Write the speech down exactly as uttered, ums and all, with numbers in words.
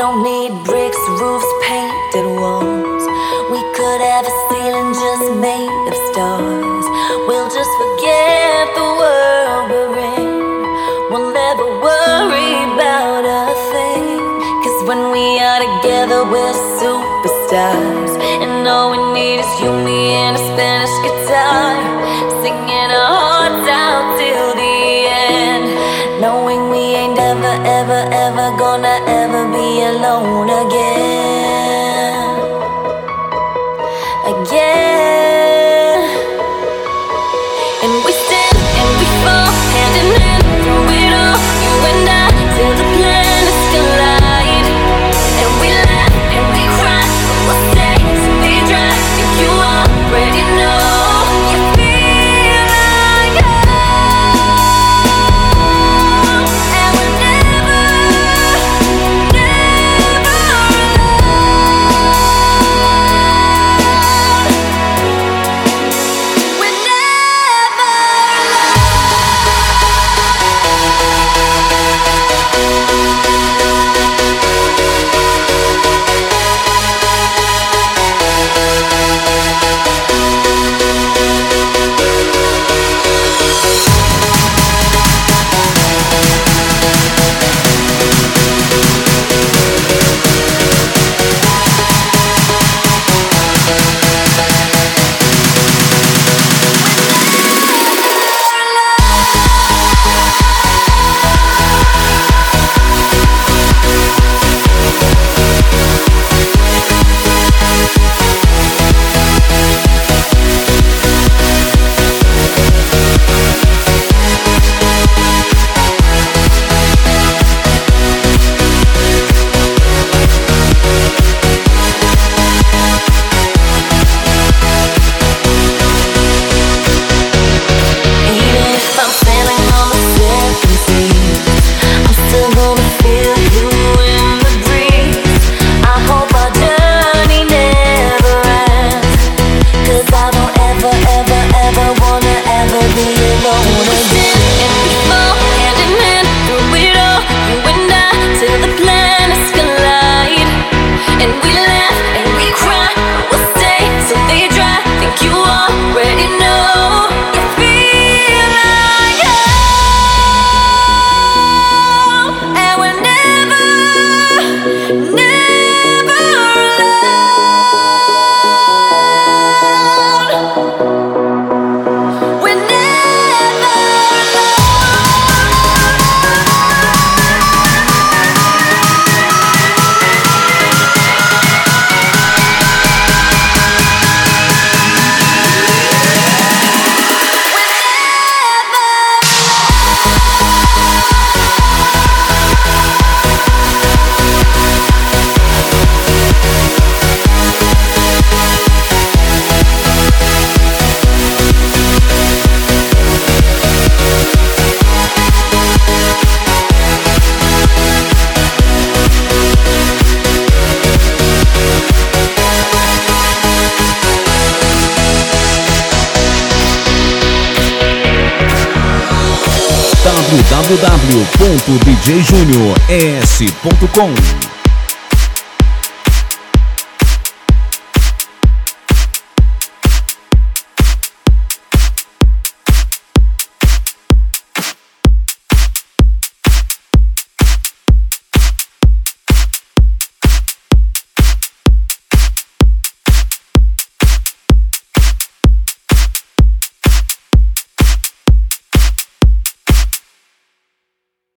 don't need bricks, roofs, painted walls. We could have a ceiling just made of stars. We'll just forget the world we're in. We'll never worry about a thing. Cause when we are together we're superstars. And all we need is you, me, and a Spanish guitar, singing our hearts out till the end, knowing we ain't ever, ever, ever gonna ever be alone again. Again. And we stand and we fall hand in hand through it all, you and I, till the planets collide. And we laugh and we cry, but we'll stay till we dry. Think you already know. You feel like home, and we're never, never alone. We're never w w w ponto d j junior s ponto com.